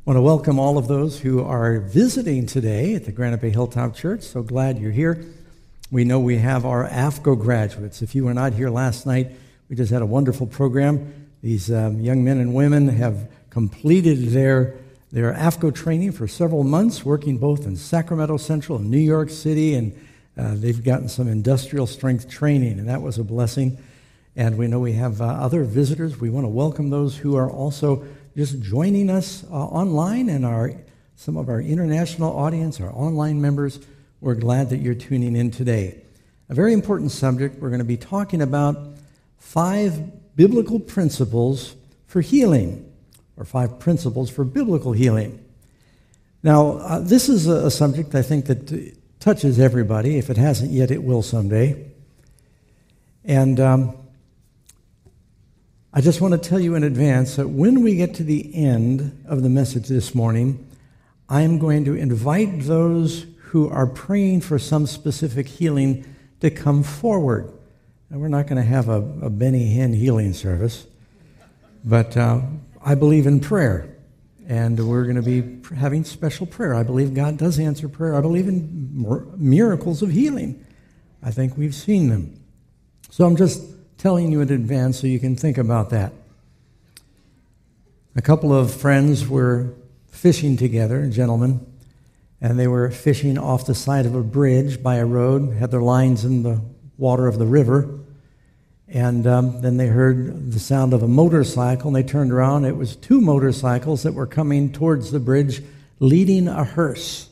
I want to welcome all of those who are visiting today at the Granite Bay Hilltop Church. So glad you're here. We know we have our AFCO graduates. If you were not here last night, we just had a wonderful program. These young men and women have completed their AFCO training for several months, working both in Sacramento Central and New York City, and they've gotten some industrial strength training, and that was a blessing. And we know we have other visitors. We want to welcome those who are also just joining us online, and some of our international audience, our online members. We're glad that you're tuning in today. A very important subject. We're going to be talking about 5 biblical principles for healing, or 5 principles for biblical healing. Now, this is a subject I think that touches everybody. If it hasn't yet, it will someday. And I just want to tell you in advance that when we get to the end of the message this morning, I am going to invite those who are praying for some specific healing to come forward. Now, we're not going to have a Benny Hinn healing service, but I believe in prayer, and we're going to be having special prayer. I believe God does answer prayer. I believe in miracles of healing. I think we've seen them. So I'm just telling you in advance so you can think about that. A couple of friends were fishing together, gentlemen, and they were fishing off the side of a bridge by a road, had their lines in the water of the river, and then they heard the sound of a motorcycle, and they turned around. It was 2 motorcycles that were coming towards the bridge, leading a hearse.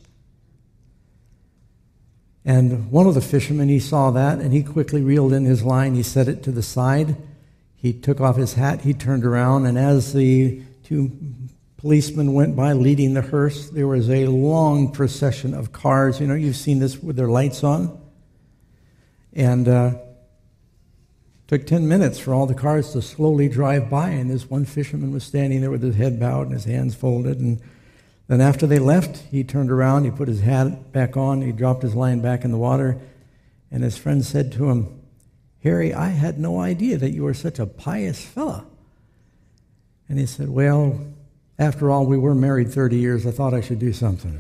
And one of the fishermen, he saw that, and he quickly reeled in his line. He set it to the side. He took off his hat. He turned around, and as the 2 policemen went by leading the hearse, there was a long procession of cars. You know, you've seen this with their lights on. And took 10 minutes for all the cars to slowly drive by, and this one fisherman was standing there with his head bowed and his hands folded. And then after they left, he turned around, he put his hat back on, he dropped his line back in the water, and his friend said to him, "Harry, I had no idea that you were such a pious fella." And he said, "Well, after all, we were married 30 years. I thought I should do something."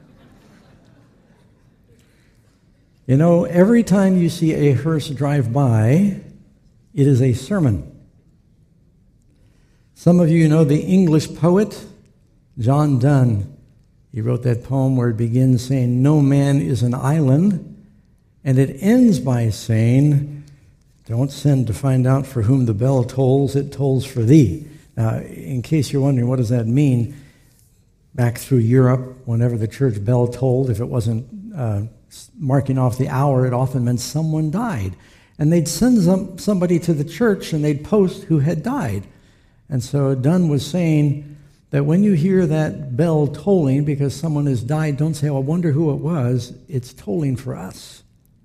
You know, every time you see a hearse drive by, it is a sermon. Some of you know the English poet John Donne. He wrote that poem where it begins saying, "No man is an island," and it ends by saying, "Don't send to find out for whom the bell tolls, it tolls for thee." Now, in case you're wondering, what does that mean? Back through Europe, whenever the church bell tolled, if it wasn't marking off the hour, it often meant someone died. And they'd send somebody to the church, and they'd post who had died. And so Donne was saying that when you hear that bell tolling because someone has died, don't say, "Oh, I wonder who it was." It's tolling for us.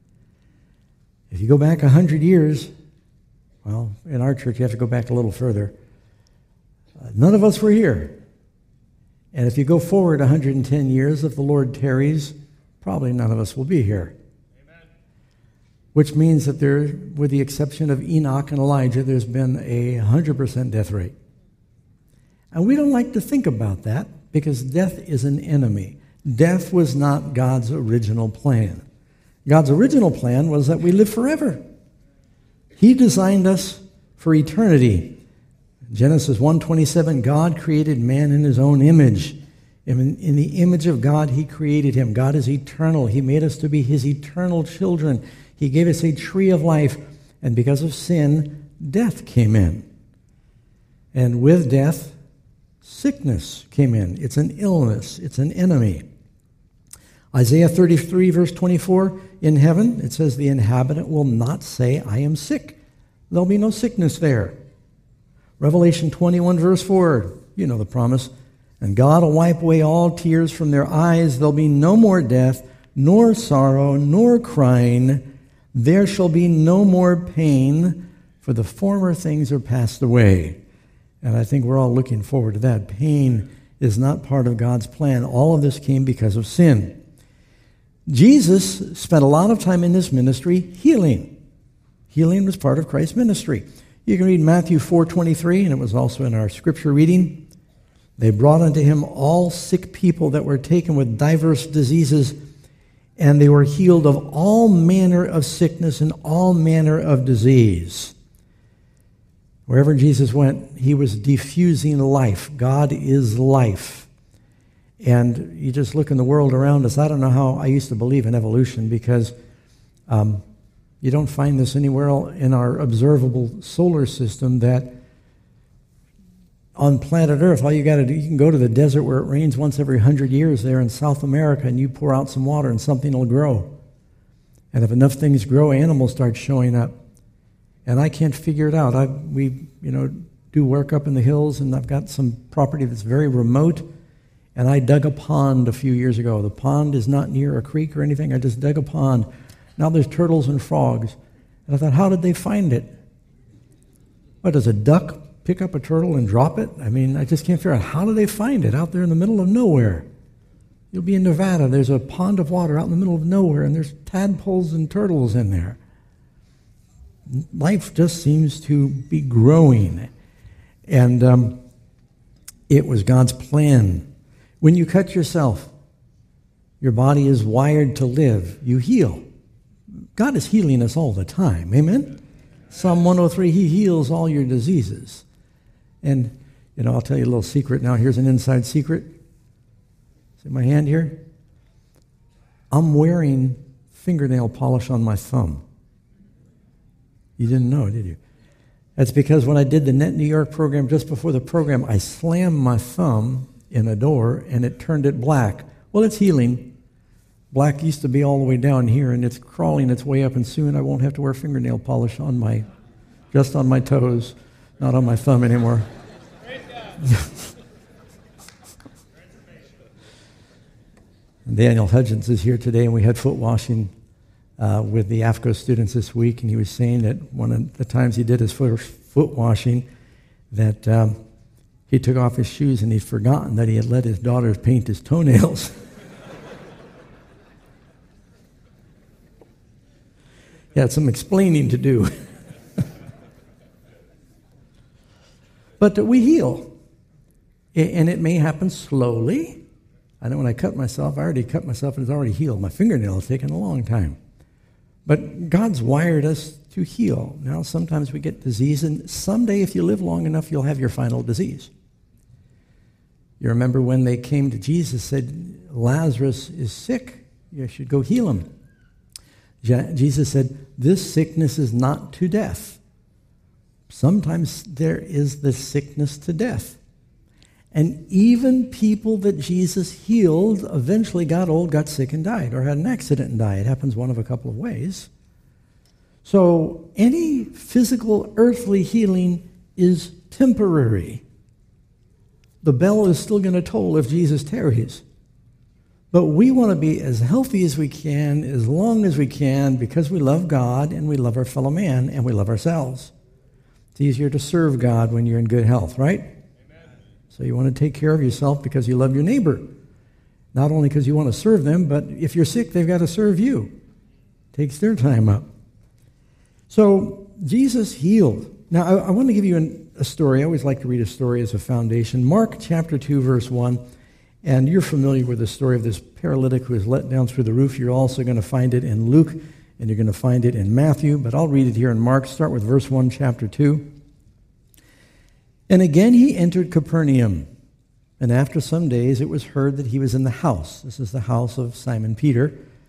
If you go back 100 years, well, in our church you have to go back a little further. None of us were here. And if you go forward 110 years, if the Lord tarries, probably none of us will be here. Amen. Which means that there, with the exception of Enoch and Elijah, there's been a 100% death rate. And we don't like to think about that because death is an enemy. Death was not God's original plan. God's original plan was that we live forever. He designed us for eternity. Genesis 1:27, God created man in his own image. In the image of God, he created him. God is eternal. He made us to be his eternal children. He gave us a tree of life. And because of sin, death came in. And with death, sickness came in. It's an illness. It's an enemy. Isaiah 33, verse 24, in heaven, it says, "The inhabitant will not say, 'I am sick.'" There'll be no sickness there. Revelation 21, verse 4, you know the promise. "And God will wipe away all tears from their eyes. There'll be no more death, nor sorrow, nor crying. There shall be no more pain, for the former things are passed away." And I think we're all looking forward to that. Pain is not part of God's plan. All of this came because of sin. Jesus spent a lot of time in this ministry healing. Healing was part of Christ's ministry. You can read Matthew 4:23, and it was also in our scripture reading. They brought unto him all sick people that were taken with diverse diseases, and they were healed of all manner of sickness and all manner of disease. Wherever Jesus went, he was diffusing life. God is life. And you just look in the world around us. I don't know how I used to believe in evolution, because you don't find this anywhere in our observable solar system, that on planet Earth, all you got to do, you can go to the desert where it rains once every 100 years there in South America, and you pour out some water and something will grow. And if enough things grow, animals start showing up. And I can't figure it out. We do work up in the hills, and I've got some property that's very remote, and I dug a pond a few years ago. The pond is not near a creek or anything. I just dug a pond. Now there's turtles and frogs. And I thought, how did they find it? What, does a duck pick up a turtle and drop it? I mean, I just can't figure out, how do they find it out there in the middle of nowhere? You'll be in Nevada, there's a pond of water out in the middle of nowhere, and there's tadpoles and turtles in there. Life just seems to be growing. And it was God's plan. When you cut yourself, your body is wired to live. You heal. God is healing us all the time. Amen? Psalm 103, he heals all your diseases. And, I'll tell you a little secret now. Here's an inside secret. See my hand here? I'm wearing fingernail polish on my thumb. You didn't know, did you? That's because when I did the Net New York program, just before the program, I slammed my thumb in a door, and it turned it black. Well, it's healing. Black used to be all the way down here, and it's crawling its way up, and soon I won't have to wear fingernail polish just on my toes, not on my thumb anymore. Daniel Hudgens is here today, and we had foot washing with the AFCO students this week, and he was saying that one of the times he did his foot washing, that he took off his shoes and he'd forgotten that he had let his daughters paint his toenails. He had some explaining to do. But we heal. And it may happen slowly. I know when I cut myself, I already cut myself and it's already healed. My fingernail has taken a long time. But God's wired us to heal. Now, sometimes we get disease, and someday, if you live long enough, you'll have your final disease. You remember when they came to Jesus, said, Lazarus is sick. You should go heal him. Jesus said, this sickness is not to death. Sometimes there is the sickness to death. And even people that Jesus healed eventually got old, got sick, and died, or had an accident and died. It happens one of a couple of ways. So any physical, earthly healing is temporary. The bell is still going to toll if Jesus tarries. But we want to be as healthy as we can, as long as we can, because we love God, and we love our fellow man, and we love ourselves. It's easier to serve God when you're in good health, right? So you want to take care of yourself because you love your neighbor. Not only because you want to serve them, but if you're sick, they've got to serve you. Takes their time up. So Jesus healed. Now, I want to give you a story. I always like to read a story as a foundation. Mark chapter 2, verse 1. And you're familiar with the story of this paralytic who was let down through the roof. You're also going to find it in Luke, and you're going to find it in Matthew. But I'll read it here in Mark. Start with verse 1, chapter 2. And again he entered Capernaum, and after some days it was heard that he was in the house. This is the house of Simon Peter.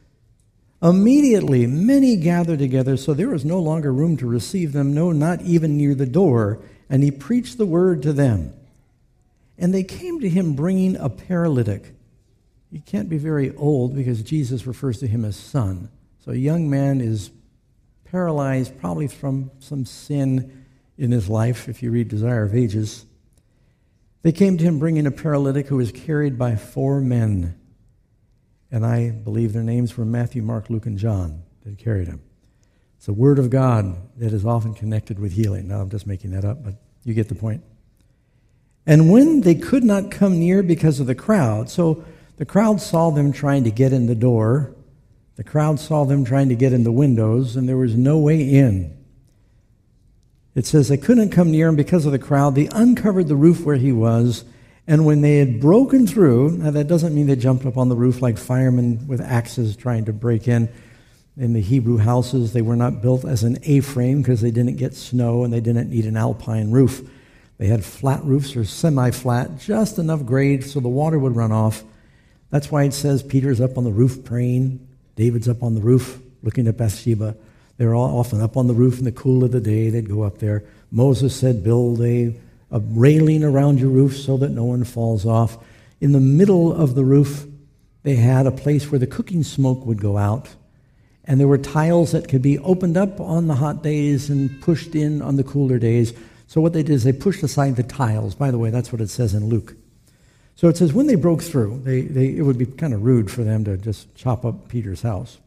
Immediately many gathered together, so there was no longer room to receive them, no, not even near the door, and he preached the word to them. And they came to him bringing a paralytic. He can't be very old because Jesus refers to him as son. So a young man is paralyzed, probably from some sin in his life, if you read Desire of Ages. They came to him bringing a paralytic who was carried by 4 men. And I believe their names were Matthew, Mark, Luke, and John that carried him. It's the word of God that is often connected with healing. Now, I'm just making that up, but you get the point. And when they could not come near because of the crowd, so the crowd saw them trying to get in the door, the crowd saw them trying to get in the windows, and there was no way in. It says they couldn't come near him because of the crowd. They uncovered the roof where he was, And when they had broken through, now that doesn't mean they jumped up on the roof like firemen with axes trying to break in. In the Hebrew houses, they were not built as an A-frame because they didn't get snow and they didn't need an alpine roof. They had flat roofs or semi-flat, just enough grade so the water would run off. That's why it says Peter's up on the roof praying. David's up on the roof looking at Bathsheba. They were all often up on the roof in the cool of the day. They'd go up there. Moses said, build a railing around your roof so that no one falls off. In the middle of the roof, they had a place where the cooking smoke would go out. And there were tiles that could be opened up on the hot days and pushed in on the cooler days. So what they did is they pushed aside the tiles. By the way, that's what it says in Luke. So it says when they broke through, it would be kind of rude for them to just chop up Peter's house.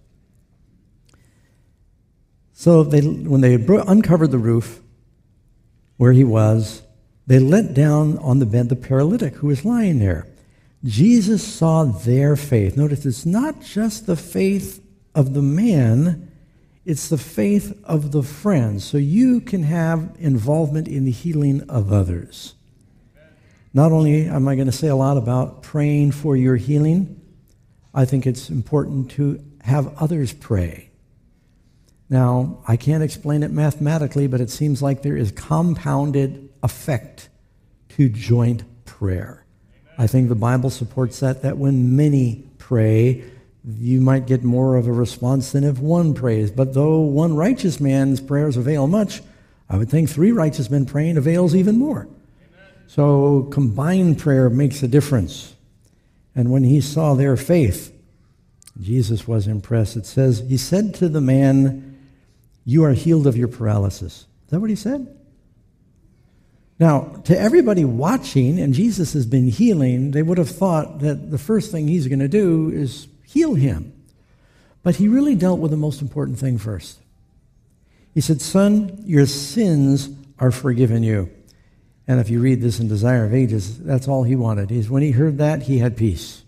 So when they uncovered the roof where he was, they let down on the bed the paralytic who was lying there. Jesus saw their faith. Notice it's not just the faith of the man, it's the faith of the friend. So you can have involvement in the healing of others. Not only am I going to say a lot about praying for your healing, I think it's important to have others pray. Now, I can't explain it mathematically, but it seems like there is compounded effect to joint prayer. I think the Bible supports that when many pray, you might get more of a response than if one prays. But though one righteous man's prayers avail much, I would think 3 righteous men praying avails even more. Amen. So combined prayer makes a difference. And when he saw their faith, Jesus was impressed. It says, he said to the man, you are healed of your paralysis. Is that what he said? Now, to everybody watching, and Jesus has been healing, they would have thought that the first thing he's going to do is heal him. But he really dealt with the most important thing first. He said, son, your sins are forgiven you. And if you read this in Desire of Ages, that's all he wanted. When he heard that, he had peace.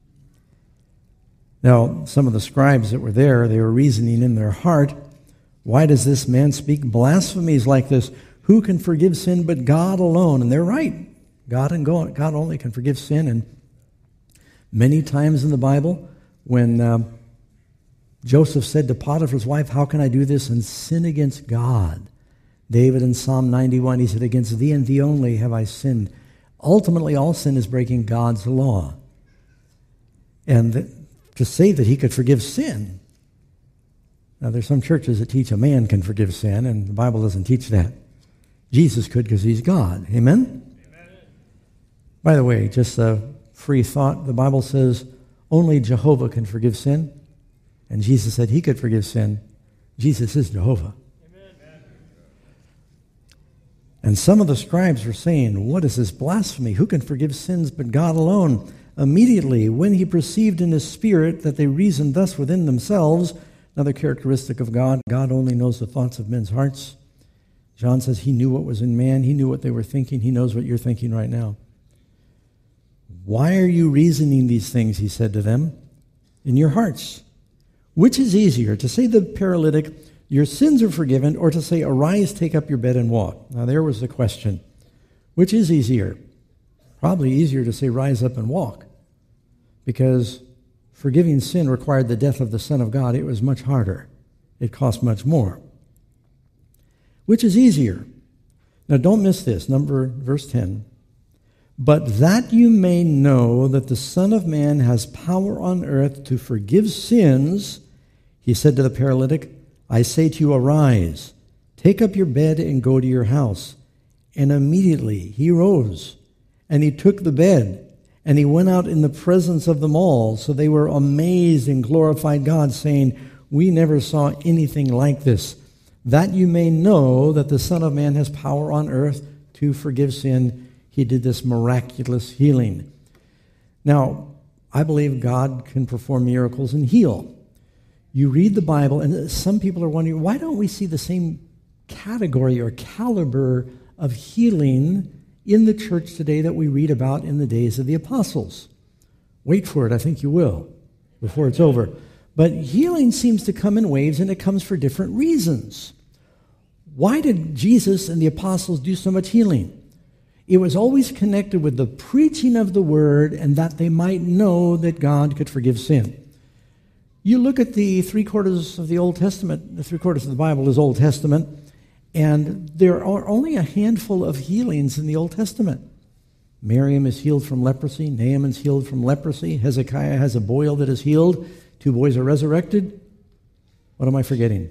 Now, some of the scribes that were there, they were reasoning in their heart, why does this man speak blasphemies like this? Who can forgive sin but God alone? And they're right. God only can forgive sin. And many times in the Bible, when Joseph said to Potiphar's wife, how can I do this and sin against God? David in Psalm 91, he said, against thee and thee only have I sinned. Ultimately, all sin is breaking God's law. And to say that he could forgive sin, now there's some churches that teach a man can forgive sin, and the Bible doesn't teach that. Jesus could because he's God. Amen? Amen. By the way, just a free thought, the Bible says only Jehovah can forgive sin, and Jesus said he could forgive sin. Jesus is Jehovah. Amen. And some of the scribes were saying, what is this blasphemy? Who can forgive sins but God alone? Immediately, when he perceived in his spirit that they reasoned thus within themselves, another characteristic of God, God only knows the thoughts of men's hearts. John says he knew what was in man. He knew what they were thinking. He knows what you're thinking right now. Why are you reasoning these things, he said to them, in your hearts? Which is easier, to say to the paralytic, your sins are forgiven, or to say, arise, take up your bed and walk? Now there was the question. Which is easier? Probably easier to say, rise up and walk. Because forgiving sin required the death of the Son of God. It was much harder. It cost much more. Which is easier? Now don't miss this, verse 10. But that you may know that the Son of Man has power on earth to forgive sins, he said to the paralytic, I say to you, arise, take up your bed and go to your house. And immediately he rose, and he took the bed, and he went out in the presence of them all. So they were amazed and glorified God, saying, we never saw anything like this. That you may know that the Son of Man has power on earth to forgive sin. He did this miraculous healing. Now, I believe God can perform miracles and heal. You read the Bible, and some people are wondering, why don't we see the same category or caliber of healing in the church today that we read about in the days of the apostles? Wait for it, I think you will, before it's over. But healing seems to come in waves, and it comes for different reasons. Why did Jesus and the apostles do so much healing? It was always connected with the preaching of the word and that they might know that God could forgive sin. You look at the 3/4 of the Old Testament, the 3/4 of the Bible is Old Testament, and there are only a handful of healings in the Old Testament. Miriam is healed from leprosy. Naaman's healed from leprosy. Hezekiah has a boil that is healed. 2 boys are resurrected. What am I forgetting?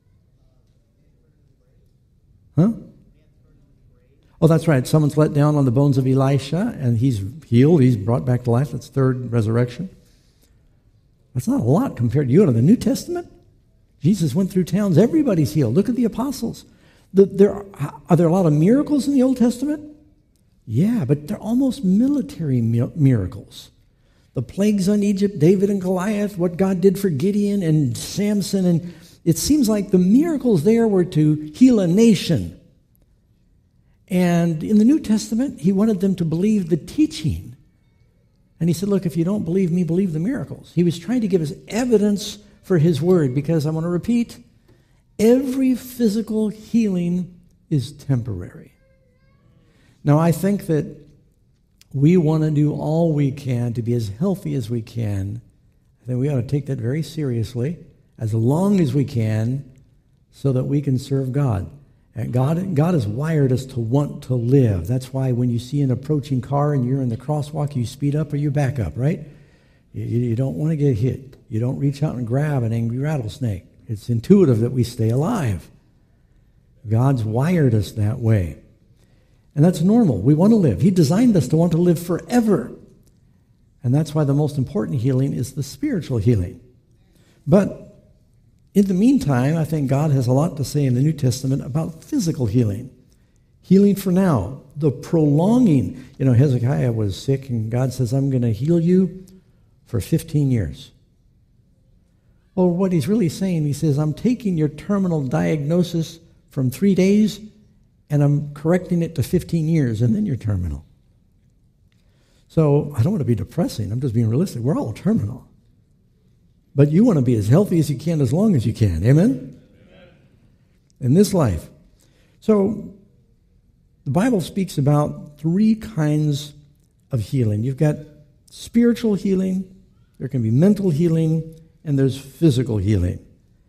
Huh? Oh, that's right. Someone's let down on the bones of Elisha, and he's healed. He's brought back to life. That's 3rd resurrection. That's not a lot compared to you. In the New Testament, Jesus went through towns. Everybody's healed. Look at the apostles. Are there a lot of miracles in the Old Testament? Yeah, but they're almost military miracles. The plagues on Egypt, David and Goliath, what God did for Gideon and Samson, and it seems like the miracles there were to heal a nation. And in the New Testament, he wanted them to believe the teaching. And he said, look, if you don't believe me, believe the miracles. He was trying to give us evidence for his word, because I want to repeat, every physical healing is temporary. Now, I think that we want to do all we can to be as healthy as we can. I think we ought to take that very seriously, as long as we can, so that we can serve God. And God has wired us to want to live. That's why when you see an approaching car and you're in the crosswalk, you speed up or you back up, right? You don't want to get hit. You don't reach out and grab an angry rattlesnake. It's intuitive that we stay alive. God's wired us that way. And that's normal. We want to live. He designed us to want to live forever. And that's why the most important healing is the spiritual healing. But in the meantime, I think God has a lot to say in the New Testament about physical healing. Healing for now, the prolonging. Hezekiah was sick, and God says, I'm going to heal you for 15 years. Well, what he's really saying, he says, I'm taking your terminal diagnosis from 3 days, and I'm correcting it to 15 years, and then you're terminal. So I don't want to be depressing. I'm just being realistic. We're all terminal. But you want to be as healthy as you can as long as you can. Amen? In this life. So the Bible speaks about 3 kinds of healing. You've got spiritual healing, there can be mental healing, and there's physical healing.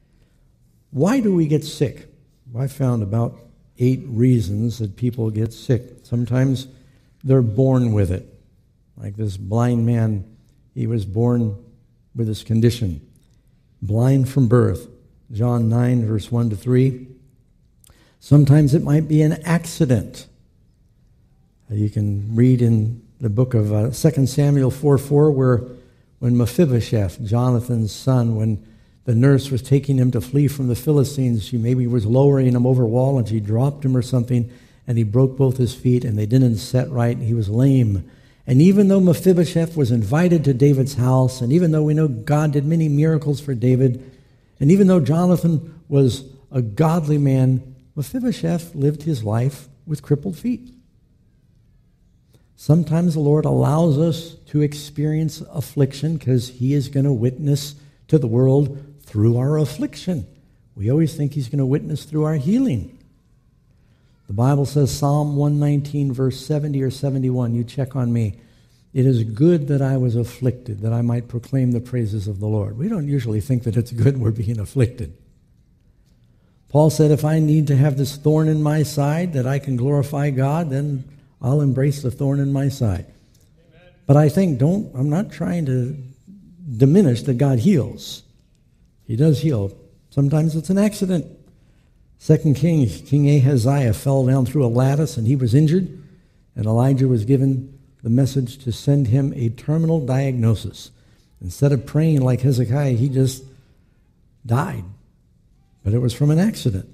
Why do we get sick? Well, I found about 8 reasons that people get sick. Sometimes they're born with it. Like this blind man, he was born with this condition. Blind from birth. John 9, verse 1 to 3. Sometimes it might be an accident. You can read in the book of 2 Samuel 4:4, where when Mephibosheth, Jonathan's son, when the nurse was taking him to flee from the Philistines, she maybe was lowering him over a wall, and she dropped him or something, and he broke both his feet, and they didn't set right, and he was lame. And even though Mephibosheth was invited to David's house, and even though we know God did many miracles for David, and even though Jonathan was a godly man, Mephibosheth lived his life with crippled feet. Sometimes the Lord allows us to experience affliction because he is going to witness to the world through our affliction. We always think he's going to witness through our healing. The Bible says, Psalm 119, verse 70 or 71, you check on me. It is good that I was afflicted, that I might proclaim the praises of the Lord. We don't usually think that it's good we're being afflicted. Paul said, if I need to have this thorn in my side that I can glorify God, then I'll embrace the thorn in my side. Amen. But I think, I'm not trying to diminish that God heals. He does heal. Sometimes it's an accident. 2 Kings, King Ahaziah fell down through a lattice and he was injured, and Elijah was given the message to send him a terminal diagnosis. Instead of praying like Hezekiah, he just died. But it was from an accident.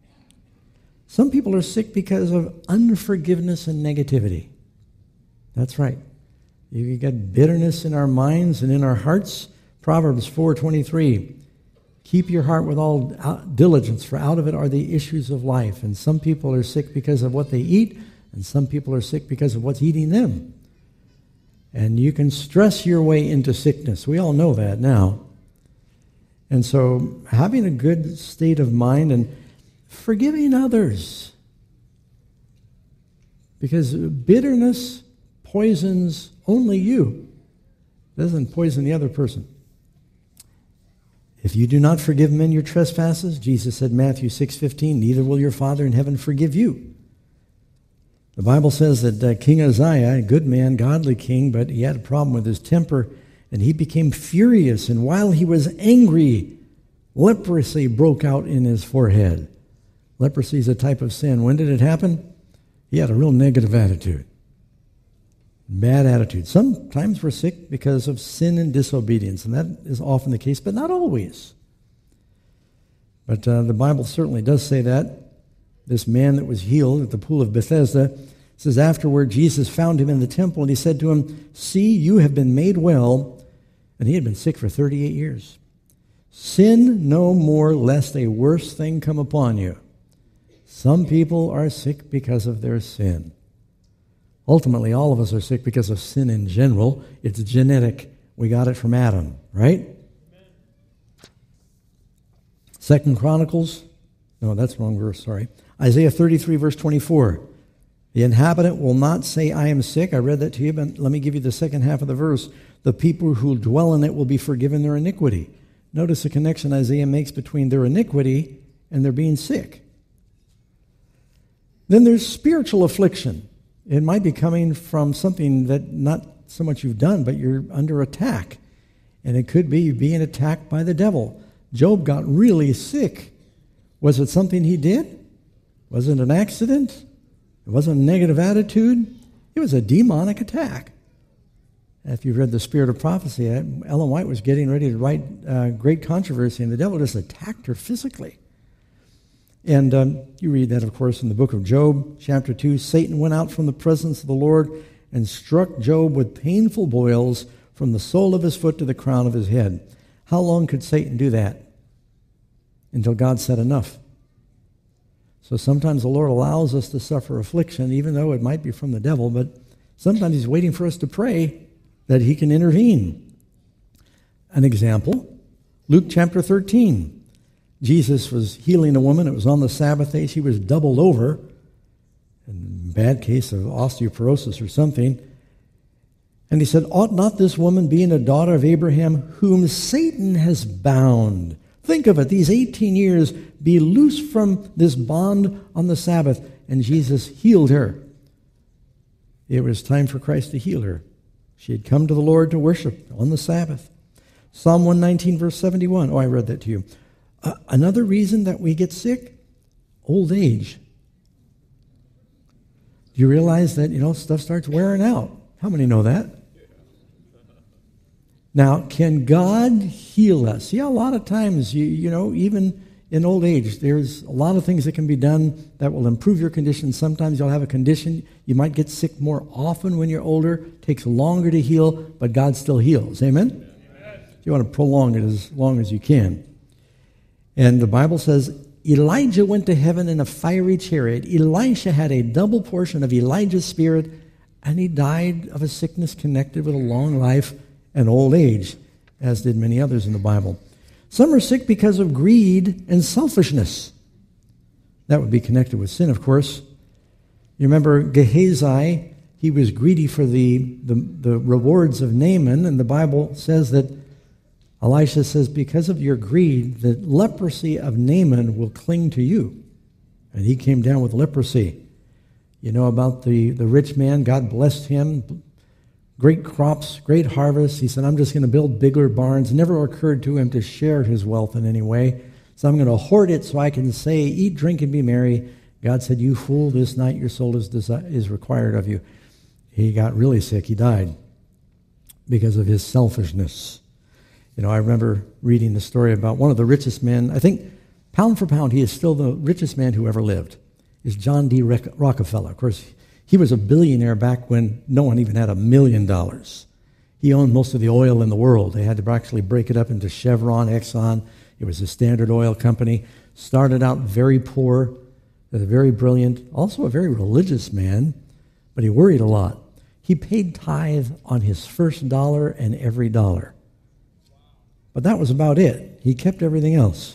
Some people are sick because of unforgiveness and negativity. That's right. You've got bitterness in our minds and in our hearts. Proverbs 4:23. Keep your heart with all diligence, for out of it are the issues of life. And some people are sick because of what they eat, and some people are sick because of what's eating them. And you can stress your way into sickness. We all know that now. And so having a good state of mind and forgiving others. Because bitterness poisons only you. It doesn't poison the other person. If you do not forgive men your trespasses, Jesus said, Matthew 6:15, neither will your Father in heaven forgive you. The Bible says that King Uzziah, a good man, godly king, but he had a problem with his temper, and he became furious, and while he was angry, leprosy broke out in his forehead. Leprosy is a type of sin. When did it happen? He had a real negative attitude. Bad attitude. Sometimes we're sick because of sin and disobedience, and that is often the case, but not always. But the Bible certainly does say that. This man that was healed at the pool of Bethesda, says afterward Jesus found him in the temple, and he said to him, see, you have been made well. And he had been sick for 38 years. Sin no more, lest a worse thing come upon you. Some people are sick because of their sin. Ultimately, all of us are sick because of sin in general. It's genetic. We got it from Adam, right? Second Chronicles, no, that's the wrong verse, sorry. Isaiah 33, verse 24. The inhabitant will not say, I am sick. I read that to you, but let me give you the second half of the verse. The people who dwell in it will be forgiven their iniquity. Notice the connection Isaiah makes between their iniquity and their being sick. Then there's spiritual affliction. It might be coming from something that not so much you've done, but you're under attack. And it could be being attacked by the devil. Job got really sick. Was it something he did? Was it an accident? It wasn't a negative attitude. It was a demonic attack. If you've read The Spirit of Prophecy, Ellen White was getting ready to write Great Controversy, and the devil just attacked her physically. And you read that, of course, in the book of Job, chapter 2. Satan went out from the presence of the Lord and struck Job with painful boils from the sole of his foot to the crown of his head. How long could Satan do that? Until God said enough. So sometimes the Lord allows us to suffer affliction, even though it might be from the devil, but sometimes he's waiting for us to pray that he can intervene. An example, Luke chapter 13. Jesus was healing a woman. It was on the Sabbath day. She was doubled over, in a bad case of osteoporosis or something. And he said, ought not this woman, being a daughter of Abraham, whom Satan has bound? Think of it, these 18 years, be loosed from this bond on the Sabbath. And Jesus healed her. It was time for Christ to heal her. She had come to the Lord to worship on the Sabbath. Psalm 119, verse 71. Oh, I read that to you. Another reason that we get sick? Old age. Do you realize that, stuff starts wearing out? How many know that? Now, can God heal us? Yeah, a lot of times, even in old age, there's a lot of things that can be done that will improve your condition. Sometimes you'll have a condition. You might get sick more often when you're older. It takes longer to heal, but God still heals. Amen? Amen. You want to prolong it as long as you can. And the Bible says, Elijah went to heaven in a fiery chariot. Elisha had a double portion of Elijah's spirit, and he died of a sickness connected with a long life and old age, as did many others in the Bible. Some are sick because of greed and selfishness. That would be connected with sin, of course. You remember Gehazi, he was greedy for the rewards of Naaman, and the Bible says that Elisha says, because of your greed, the leprosy of Naaman will cling to you. And he came down with leprosy. You know about the rich man, God blessed him, great crops, great harvest. He said, I'm just going to build bigger barns. It never occurred to him to share his wealth in any way. So I'm going to hoard it so I can say, eat, drink, and be merry. God said, you fool, this night your soul is required of you. He got really sick. He died because of his selfishness. I remember reading the story about one of the richest men. I think, pound for pound, he is still the richest man who ever lived, is John D. Rockefeller. Of course, he was a billionaire back when no one even had $1 million. He owned most of the oil in the world. They had to actually break it up into Chevron, Exxon. It was a Standard Oil company. Started out very poor, very brilliant, also a very religious man, but he worried a lot. He paid tithe on his first dollar and every dollar. But that was about it. He kept everything else.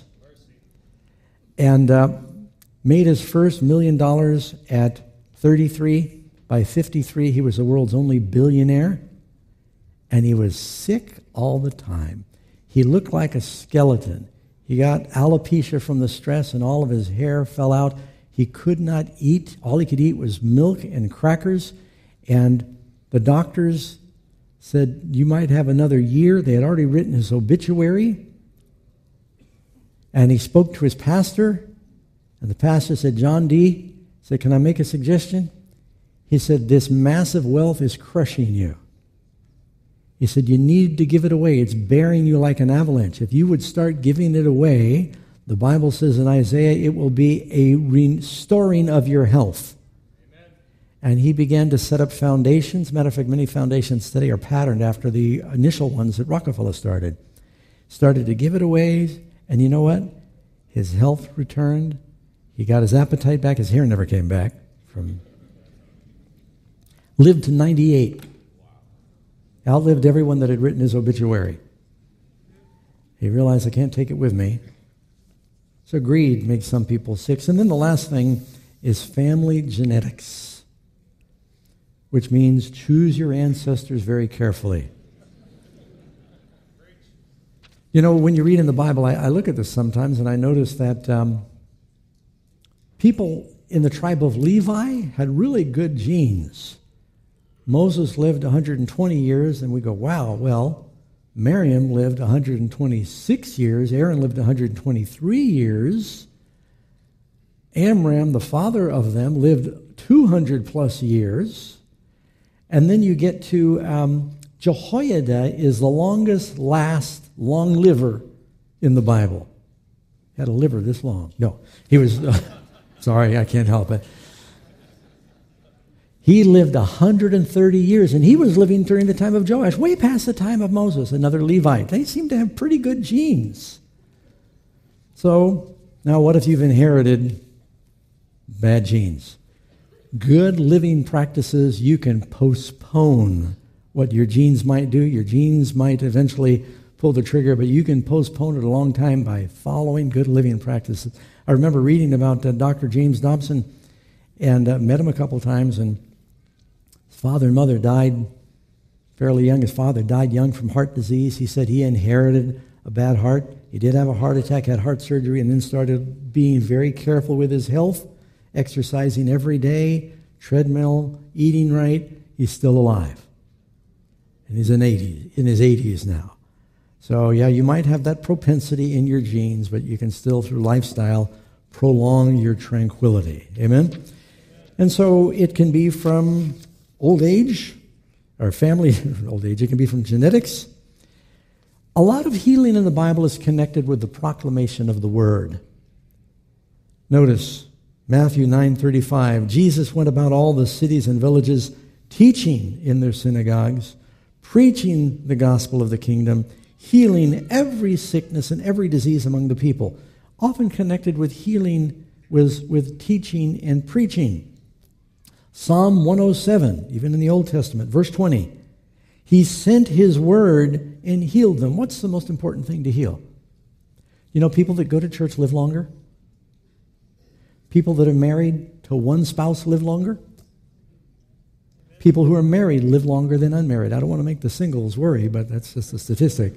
And made his first $1 million at 33. By 53, he was the world's only billionaire, and he was sick all the time. He looked like a skeleton. He got alopecia from the stress, and all of his hair fell out. He could not eat. All he could eat was milk and crackers, and the doctors said, you might have another year. They had already written his obituary, and he spoke to his pastor, and the pastor said, John D., said, can I make a suggestion? He said, this massive wealth is crushing you. He said, you need to give it away. It's bearing you like an avalanche. If you would start giving it away, the Bible says in Isaiah, it will be a restoring of your health. Amen. And he began to set up foundations. Matter of fact, many foundations today are patterned after the initial ones that Rockefeller started. Started to give it away, and you know what? His health returned. He got his appetite back. His hair never came back. Lived to 98. Outlived everyone that had written his obituary. He realized, I can't take it with me. So greed makes some people sick. And then the last thing is family genetics, which means choose your ancestors very carefully. You know, when you read in the Bible, I look at this sometimes, and I notice that people in the tribe of Levi had really good genes. Moses lived 120 years, and we go, wow, well, Miriam lived 126 years. Aaron lived 123 years. Amram, the father of them, lived 200 plus years. And then you get to Jehoiada is the longest long liver in the Bible. He had a liver this long. No, he was, sorry, I can't help it. He lived 130 years, and he was living during the time of Joash, way past the time of Moses, another Levite. They seem to have pretty good genes. So, now what if you've inherited bad genes? Good living practices, you can postpone what your genes might do. Your genes might eventually pull the trigger, but you can postpone it a long time by following good living practices. I remember reading about Dr. James Dobson, and met him a couple times, and his father and mother died fairly young. His father died young from heart disease. He said he inherited a bad heart. He did have a heart attack, had heart surgery, and then started being very careful with his health, exercising every day, treadmill, eating right. He's still alive. And he's in his 80s now. So, yeah, you might have that propensity in your genes, but you can still, through lifestyle, prolong your tranquility. Amen? And so it can be from old age, or family old age. It can be from genetics. A lot of healing in the Bible is connected with the proclamation of the Word. Notice Matthew 9:35. Jesus went about all the cities and villages, teaching in their synagogues, preaching the gospel of the kingdom, healing every sickness and every disease among the people. Often connected with healing was with teaching and preaching. Psalm 107, even in the Old Testament, verse 20. He sent his word and healed them. What's the most important thing to heal? You know, people that go to church live longer. People that are married to one spouse live longer. People who are married live longer than unmarried. I don't want to make the singles worry, but that's just a statistic.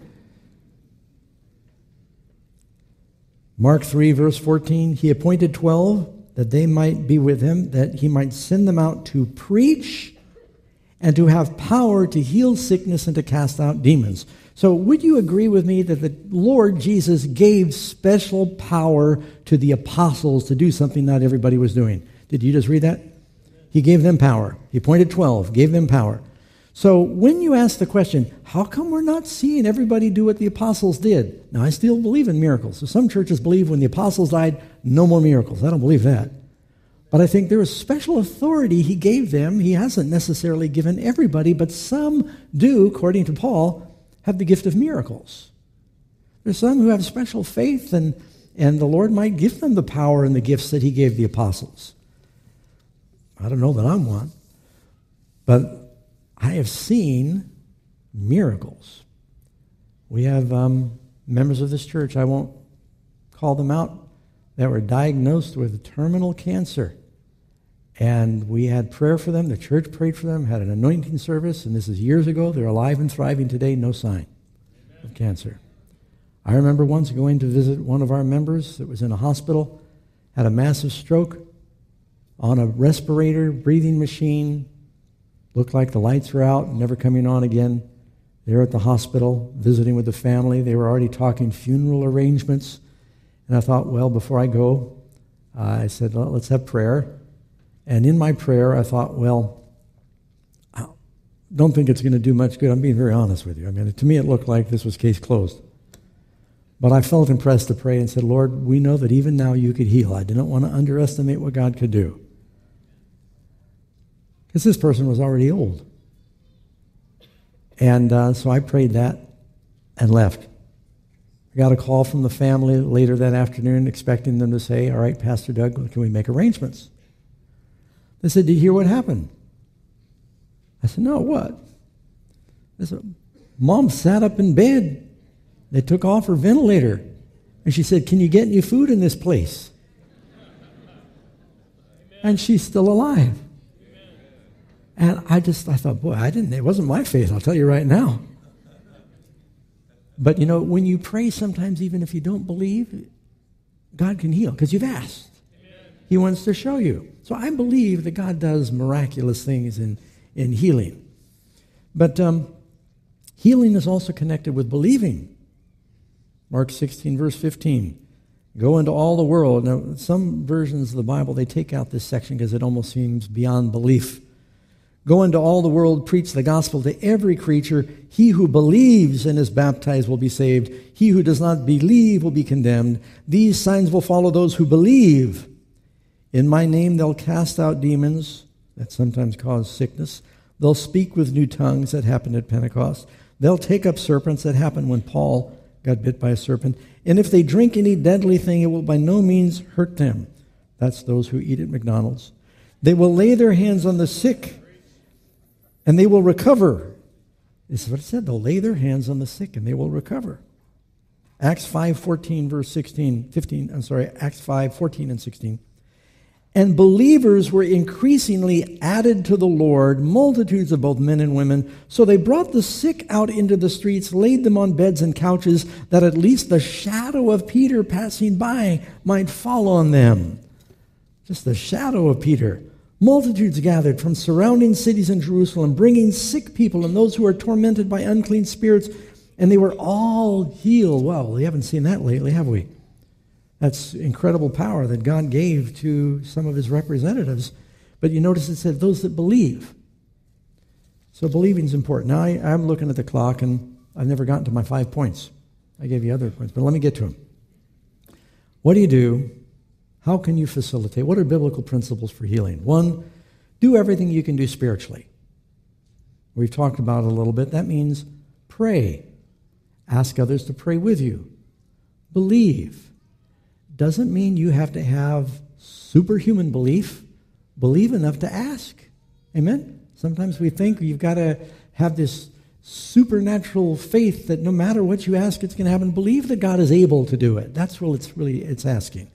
Mark 3, verse 14, he appointed 12 that they might be with him, that he might send them out to preach and to have power to heal sickness and to cast out demons. So would you agree with me that the Lord Jesus gave special power to the apostles to do something not everybody was doing? Did you just read that? He gave them power. He appointed 12, gave them power. So when you ask the question, how come we're not seeing everybody do what the apostles did? Now, I still believe in miracles. So some churches believe when the apostles died, no more miracles. I don't believe that. But I think there is special authority he gave them. He hasn't necessarily given everybody, but some do, according to Paul, have the gift of miracles. There's some who have special faith, and the Lord might give them the power and the gifts that he gave the apostles. I don't know that I'm one, but I have seen miracles. We have members of this church, I won't call them out, that were diagnosed with terminal cancer. And we had prayer for them. The church prayed for them, had an anointing service, and this is years ago. They're alive and thriving today, no sign of cancer. I remember once going to visit one of our members that was in a hospital, had a massive stroke, on a respirator, breathing machine, looked like the lights were out, never coming on again. They were at the hospital, visiting with the family. They were already talking funeral arrangements. And I thought, well, before I go, I said, well, let's have prayer. And in my prayer, I thought, well, I don't think it's going to do much good. I'm being very honest with you. I mean, to me, it looked like this was case closed. But I felt impressed to pray and said, Lord, we know that even now you could heal. I didn't want to underestimate what God could do. Because this person was already old. And so I prayed that and left. I got a call from the family later that afternoon expecting them to say, all right, Pastor Doug, can we make arrangements? They said, did you hear what happened? I said, no, what? They said, Mom sat up in bed. They took off her ventilator. And she said, can you get any food in this place? And she's still alive. And I thought, boy, it wasn't my faith, I'll tell you right now. But, when you pray, sometimes even if you don't believe, God can heal because you've asked. He wants to show you. So I believe that God does miraculous things in healing. But healing is also connected with believing. Mark 16, verse 15. Go into all the world. Now, some versions of the Bible, they take out this section because it almost seems beyond belief. Go into all the world, preach the gospel to every creature. He who believes and is baptized will be saved. He who does not believe will be condemned. These signs will follow those who believe. In my name they'll cast out demons that sometimes cause sickness. They'll speak with new tongues. That happened at Pentecost. They'll take up serpents. That happened when Paul got bit by a serpent. And if they drink any deadly thing, it will by no means hurt them. That's those who eat at McDonald's. They will lay their hands on the sick, and they will recover. This is what it said. They'll lay their hands on the sick, and they will recover. Acts 5:14, verse 15. Acts 5:14 and 16. And believers were increasingly added to the Lord, multitudes of both men and women. So they brought the sick out into the streets, laid them on beds and couches, that at least the shadow of Peter passing by might fall on them. Just the shadow of Peter. Multitudes gathered from surrounding cities in Jerusalem, bringing sick people and those who are tormented by unclean spirits, and they were all healed. Well, we haven't seen that lately, have we? That's incredible power that God gave to some of his representatives. But you notice it said those that believe. So believing is important. Now, I'm looking at the clock, and I've never gotten to my 5 points. I gave you other points, but let me get to them. What do you do? How can you facilitate? What are biblical principles for healing? 1, do everything you can do spiritually. We've talked about it a little bit. That means pray. Ask others to pray with you. Believe. Doesn't mean you have to have superhuman belief. Believe enough to ask. Amen? Sometimes we think you've got to have this supernatural faith that no matter what you ask, it's going to happen. Believe that God is able to do it. That's what it's asking.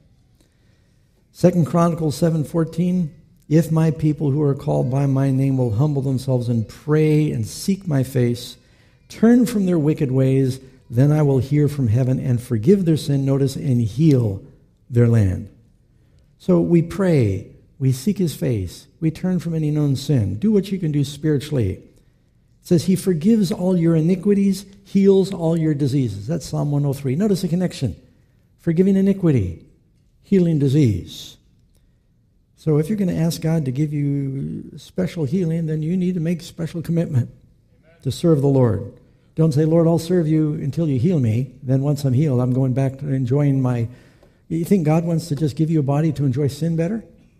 2 Chronicles 7:14, if my people who are called by my name will humble themselves and pray and seek my face, turn from their wicked ways, then I will hear from heaven and forgive their sin, notice, and heal their land. So we pray, we seek his face, we turn from any known sin. Do what you can do spiritually. It says he forgives all your iniquities, heals all your diseases. That's Psalm 103. Notice the connection. Forgiving iniquity, healing disease. So if you're going to ask God to give you special healing, then you need to make special commitment to serve the Lord. Don't say, Lord, I'll serve you until you heal me. Then once I'm healed, I'm going back to enjoying my... You think God wants to just give you a body to enjoy sin better?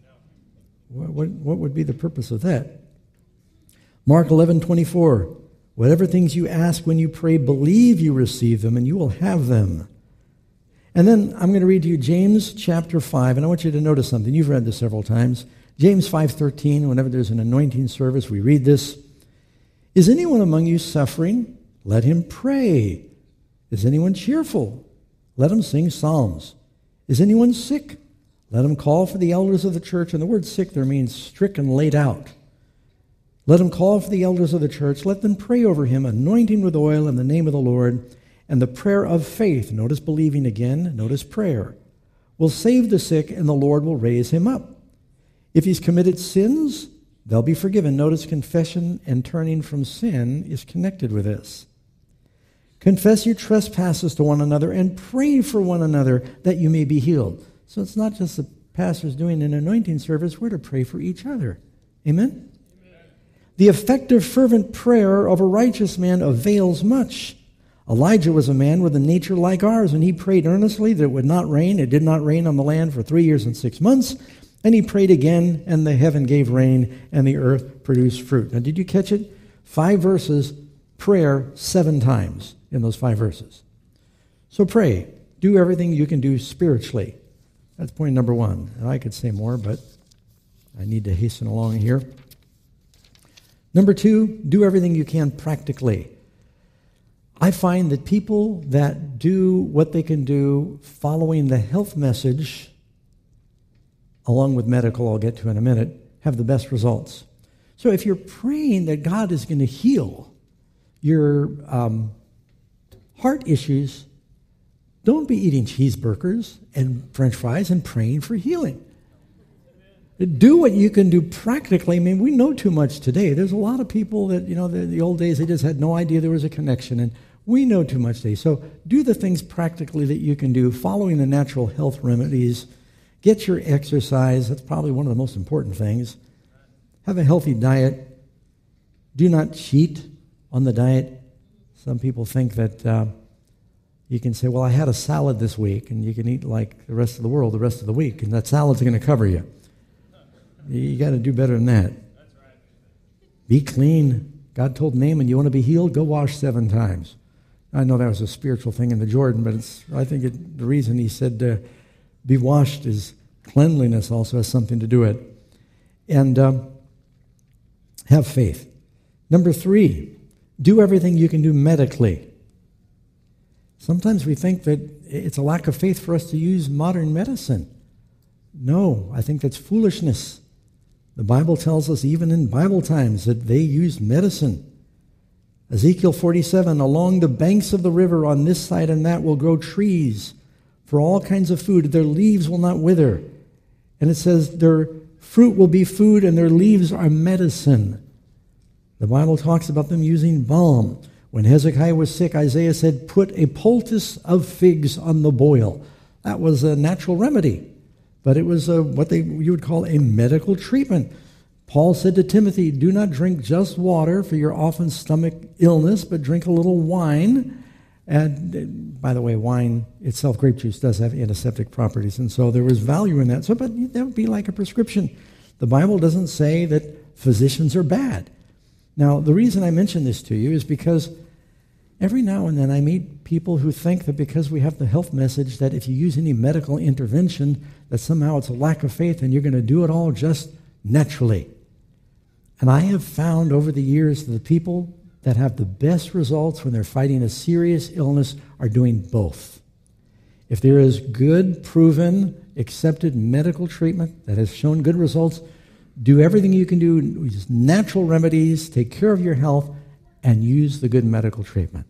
What would be the purpose of that? Mark 11:24. Whatever things you ask when you pray, believe you receive them, and you will have them. And then I'm going to read to you James chapter 5, and I want you to notice something. You've read this several times. James 5:13, whenever there's an anointing service, we read this. Is anyone among you suffering? Let him pray. Is anyone cheerful? Let him sing psalms. Is anyone sick? Let him call for the elders of the church, and the word sick there means stricken, laid out. Let him call for the elders of the church. Let them pray over him, anointing with oil in the name of the Lord. And the prayer of faith, notice believing again, notice prayer, will save the sick, and the Lord will raise him up. If he's committed sins, they'll be forgiven. Notice confession and turning from sin is connected with this. Confess your trespasses to one another and pray for one another that you may be healed. So it's not just the pastors doing an anointing service. We're to pray for each other. Amen? The effective, fervent prayer of a righteous man avails much. Elijah was a man with a nature like ours, and he prayed earnestly that it would not rain. It did not rain on the land for 3 years and 6 months. And he prayed again, and the heaven gave rain, and the earth produced fruit. Now, did you catch it? 5 verses, prayer 7 times in those 5 verses. So pray. Do everything you can do spiritually. That's point number 1. And I could say more, but I need to hasten along here. Number 2, do everything you can practically. I find that people that do what they can do following the health message, along with medical, I'll get to in a minute, have the best results. So if you're praying that God is going to heal your heart issues, don't be eating cheeseburgers and French fries and praying for healing. Do what you can do practically. I mean, we know too much today. There's a lot of people that, the old days, they just had no idea there was a connection, and we know too much today. So do the things practically that you can do, following the natural health remedies. Get your exercise. That's probably one of the most important things. Have a healthy diet. Do not cheat on the diet. Some people think that you can say, well, I had a salad this week, and you can eat like the rest of the world the rest of the week, and that salad's going to cover you. You got to do better than that. That's right. Be clean. God told Naaman, you want to be healed? Go wash 7 times. I know that was a spiritual thing in the Jordan, but I think the reason he said be washed is cleanliness also has something to do with it. And have faith. Number 3, do everything you can do medically. Sometimes we think that it's a lack of faith for us to use modern medicine. No, I think that's foolishness. The Bible tells us even in Bible times that they used medicine. Ezekiel 47, along the banks of the river on this side and that will grow trees for all kinds of food. Their leaves will not wither. And it says their fruit will be food and their leaves are medicine. The Bible talks about them using balm. When Hezekiah was sick, Isaiah said, put a poultice of figs on the boil. That was a natural remedy. But it was what you would call a medical treatment. Paul said to Timothy, do not drink just water for your often stomach illness, but drink a little wine. And by the way, wine itself, grape juice, does have antiseptic properties. And so there was value in that. But that would be like a prescription. The Bible doesn't say that physicians are bad. Now, the reason I mention this to you is because every now and then I meet people who think that because we have the health message that if you use any medical intervention, that somehow it's a lack of faith and you're going to do it all just naturally. And I have found over the years that the people that have the best results when they're fighting a serious illness are doing both. If there is good, proven, accepted medical treatment that has shown good results, do everything you can do, use natural remedies, take care of your health, and use the good medical treatment.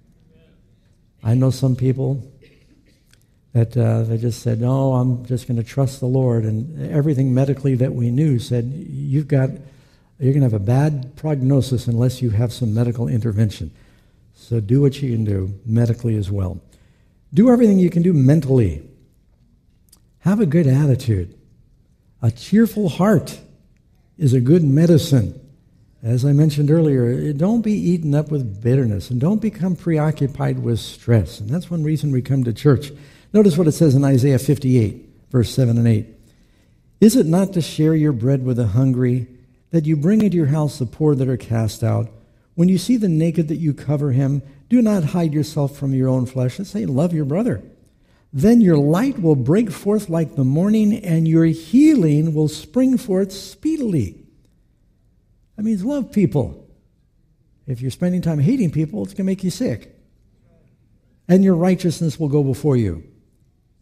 I know some people that they just said, no, I'm just going to trust the Lord. And everything medically that we knew said, you're going to have a bad prognosis unless you have some medical intervention. So do what you can do medically as well. Do everything you can do mentally. Have a good attitude. A cheerful heart is a good medicine. As I mentioned earlier, don't be eaten up with bitterness and don't become preoccupied with stress. And that's one reason we come to church. Notice what it says in Isaiah 58, verse 7 and 8. Is it not to share your bread with the hungry, that you bring into your house the poor that are cast out? When you see the naked, that you cover him, do not hide yourself from your own flesh. Let's say, love your brother. Then your light will break forth like the morning, and your healing will spring forth speedily. That means love people. If you're spending time hating people, it's going to make you sick. And your righteousness will go before you.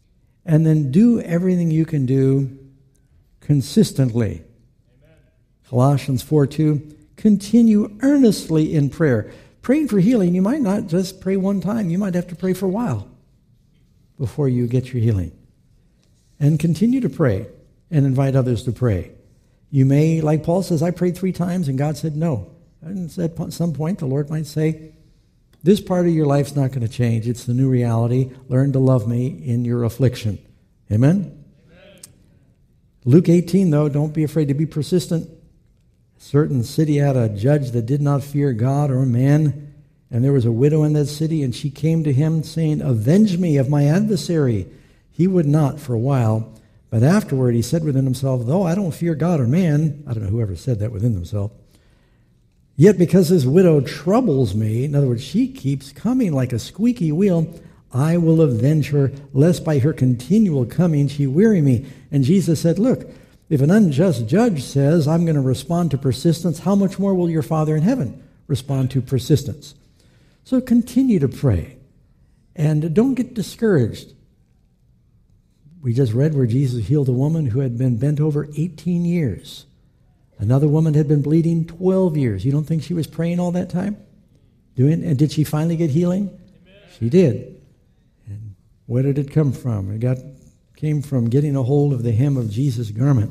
And then do everything you can do consistently. Amen. Colossians 4:2, continue earnestly in prayer. Praying for healing, you might not just pray one time. You might have to pray for a while before you get your healing. And continue to pray and invite others to pray. You may, like Paul says, I prayed 3 times and God said no. And at some point the Lord might say, this part of your life's not going to change. It's the new reality. Learn to love me in your affliction. Amen? Amen. Luke 18, though, don't be afraid to be persistent. A certain city had a judge that did not fear God or man, and there was a widow in that city, and she came to him saying, avenge me of my adversary. He would not for a while, but afterward he said within himself, though I don't fear God or man, I don't know whoever said that within themselves, yet because this widow troubles me, in other words, she keeps coming like a squeaky wheel, I will avenge her, lest by her continual coming she weary me. And Jesus said, look, if an unjust judge says, I'm going to respond to persistence, how much more will your Father in heaven respond to persistence? So continue to pray. And don't get discouraged. We just read where Jesus healed a woman who had been bent over 18 years. Another woman had been bleeding 12 years. You don't think she was praying all that time? And did she finally get healing? Amen. She did. And where did it come from? It came from getting a hold of the hem of Jesus' garment.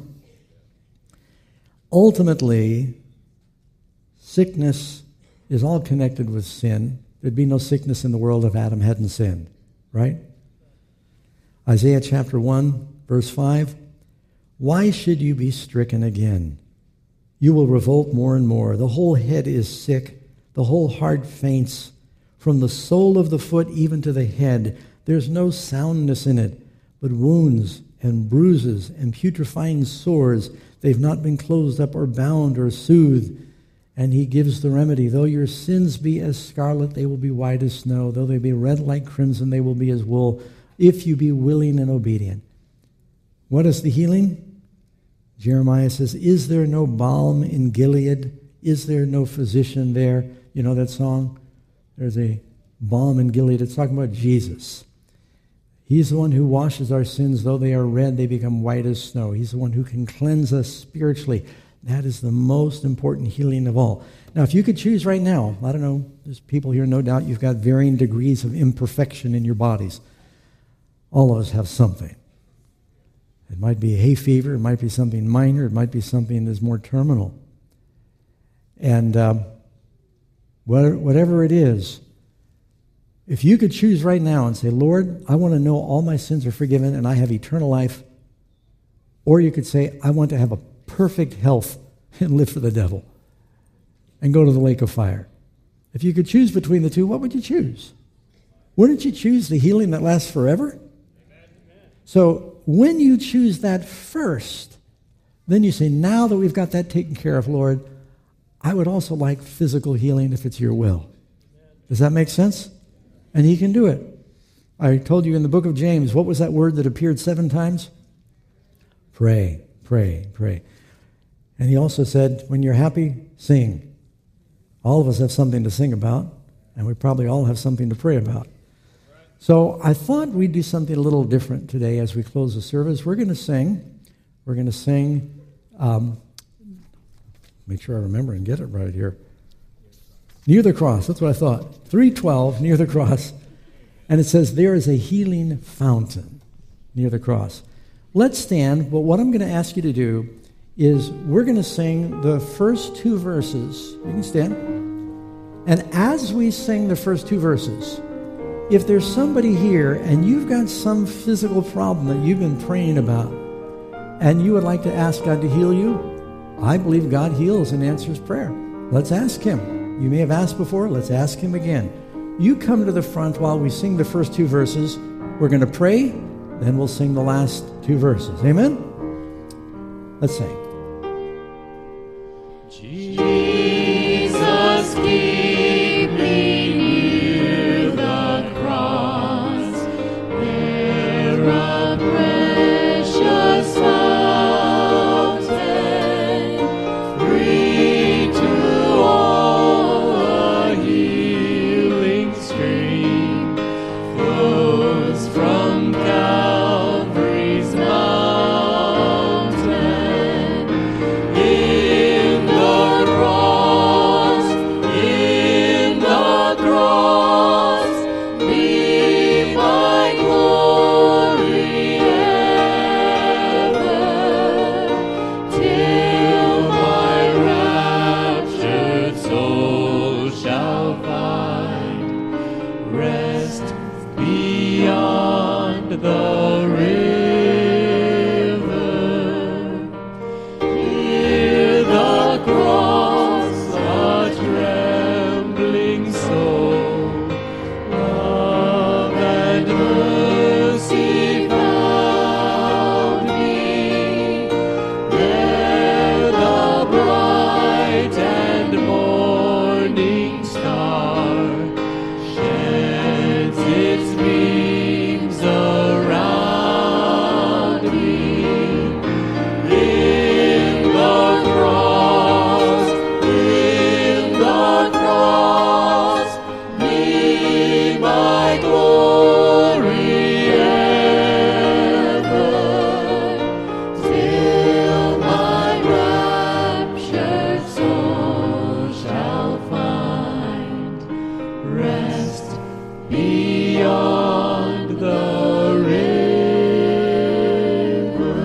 Ultimately, sickness is all connected with sin. There'd be no sickness in the world if Adam hadn't sinned, right? Isaiah chapter 1, verse 5, why should you be stricken again? You will revolt more and more. The whole head is sick. The whole heart faints. From the sole of the foot even to the head, there's no soundness in it, but wounds and bruises and putrefying sores. They've not been closed up or bound or soothed. And he gives the remedy. Though your sins be as scarlet, they will be white as snow. Though they be red like crimson, they will be as wool, if you be willing and obedient. What is the healing? Jeremiah says, is there no balm in Gilead? Is there no physician there? You know that song? There's a balm in Gilead. It's talking about Jesus. He's the one who washes our sins. Though they are red, they become white as snow. He's the one who can cleanse us spiritually. That is the most important healing of all. Now, if you could choose right now, I don't know, there's people here, no doubt you've got varying degrees of imperfection in your bodies. All of us have something. It might be a hay fever. It might be something minor. It might be something that's more terminal. And whatever it is, if you could choose right now and say, Lord, I want to know all my sins are forgiven and I have eternal life. Or you could say, I want to have a perfect health and live for the devil and go to the lake of fire. If you could choose between the two, what would you choose? Wouldn't you choose the healing that lasts forever? So when you choose that first, then you say, now that we've got that taken care of, Lord, I would also like physical healing if it's your will. Does that make sense? And he can do it. I told you in the book of James, what was that word that appeared 7 times? Pray, pray, pray. And he also said, when you're happy, sing. All of us have something to sing about, and we probably all have something to pray about. So I thought we'd do something a little different today as we close the service. We're going to sing. We're going to sing. Make sure I remember and get it right here. Near the cross. That's what I thought. 312, near the cross. And it says, there is a healing fountain near the cross. Let's stand, but what I'm going to ask you to do is we're going to sing the first 2 verses. You can stand. And as we sing the first 2 verses, if there's somebody here and you've got some physical problem that you've been praying about and you would like to ask God to heal you, I believe God heals and answers prayer. Let's ask him. You may have asked before. Let's ask him again. You come to the front while we sing the first 2 verses. We're going to pray, then we'll sing the last 2 verses. Amen? Let's sing. Jesus, keep me near the cross, there a precious fountain, free to all, a healing stream flows from Calvary. rest beyond the river. Near the cross, a trembling soul, love and mercy found me. There the bright and morning star sheds its beams around me. In the cross, be my glory ever, till my raptured soul shall find rest beyond the river.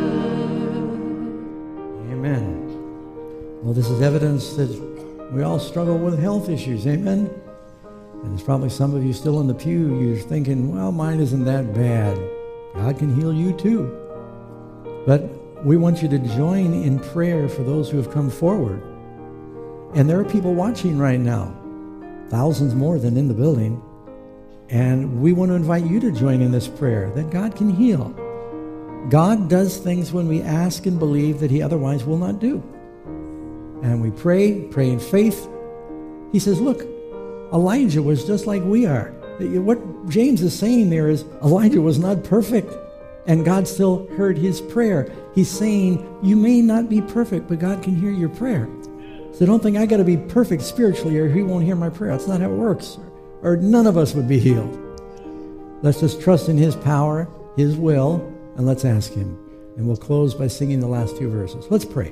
Amen. Well, this is evidence that we all struggle with health issues. Amen. And there's probably some of you still in the pew. You're thinking, well, mine isn't that bad. God can heal you too. But we want you to join in prayer for those who have come forward. And there are people watching right now, thousands more than in the building. And we want to invite you to join in this prayer that God can heal. God does things when we ask and believe that he otherwise will not do. And we pray in faith. He says, look, Elijah was just like we are. What James is saying there is Elijah was not perfect, and God still heard his prayer. He's saying, you may not be perfect, but God can hear your prayer. So don't think I got to be perfect spiritually or he won't hear my prayer. That's not how it works. Or none of us would be healed. Let's just trust in his power, his will, and let's ask him. And we'll close by singing the last two verses. Let's pray.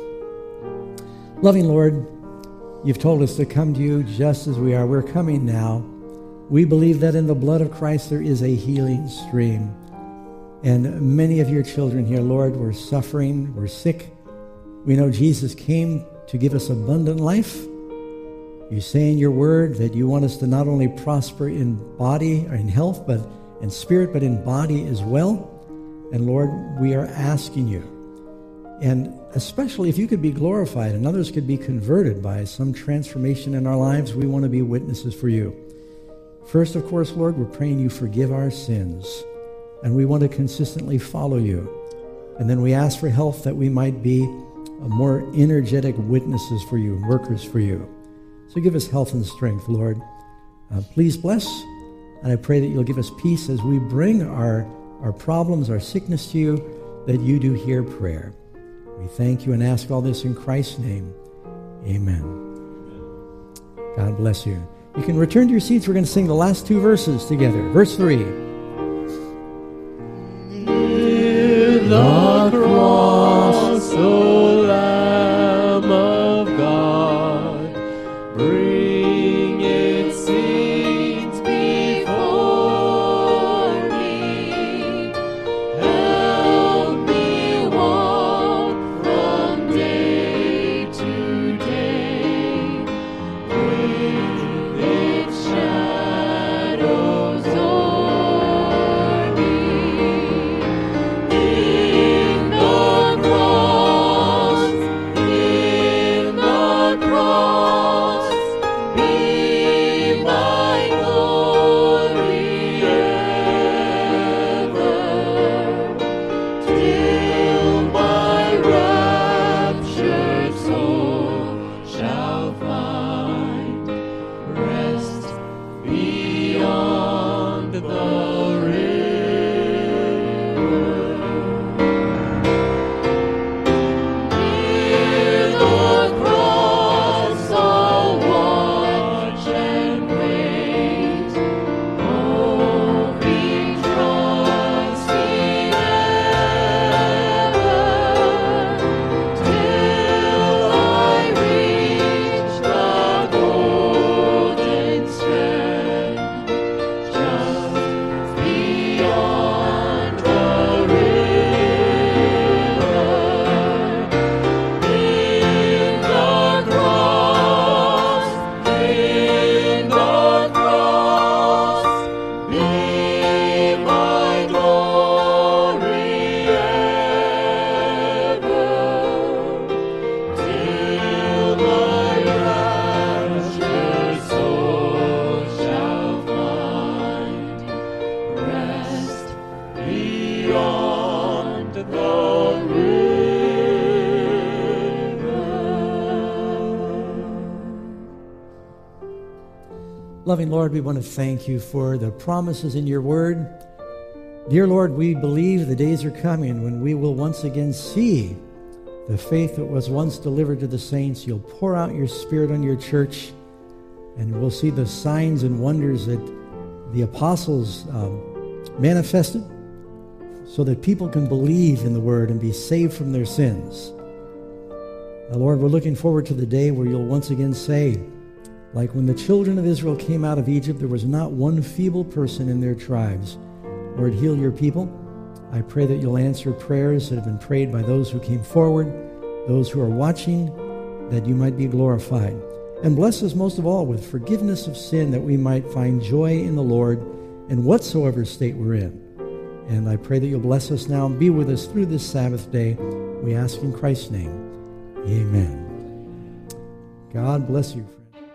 Loving Lord, you've told us to come to you just as we are. We're coming now. We believe that in the blood of Christ there is a healing stream. And many of your children here, Lord, we're suffering, we're sick. We know Jesus came to give us abundant life. You say in your word that you want us to not only prosper in body or in health, but in spirit, but in body as well. And Lord, we are asking you, and especially if you could be glorified and others could be converted by some transformation in our lives, we want to be witnesses for you. First, of course, Lord, we're praying you forgive our sins, and we want to consistently follow you. And then we ask for health that we might be more energetic witnesses for you, workers for you. So give us health and strength, Lord. Please bless, and I pray that you'll give us peace as we bring our problems, our sickness to you, that you do hear prayer. We thank you and ask all this in Christ's name. Amen. God bless you. You can return to your seats. We're going to sing the last two verses together. Verse 3. Near the cross, O Lamb of God, bring its scenes before me. Help me walk from day to day with its shadows o'er me. In the cross Loving Lord, we want to thank you for the promises in your word. Dear Lord, we believe the days are coming when we will once again see the faith that was once delivered to the saints. You'll pour out your Spirit on your church, and we'll see the signs and wonders that the apostles manifested so that people can believe in the word and be saved from their sins. Now, Lord, we're looking forward to the day where you'll once again say, like when the children of Israel came out of Egypt, there was not one feeble person in their tribes. Lord, heal your people. I pray that you'll answer prayers that have been prayed by those who came forward, those who are watching, that you might be glorified. And bless us most of all with forgiveness of sin, that we might find joy in the Lord in whatsoever state we're in. And I pray that you'll bless us now and be with us through this Sabbath day. We ask in Christ's name. Amen. God bless you.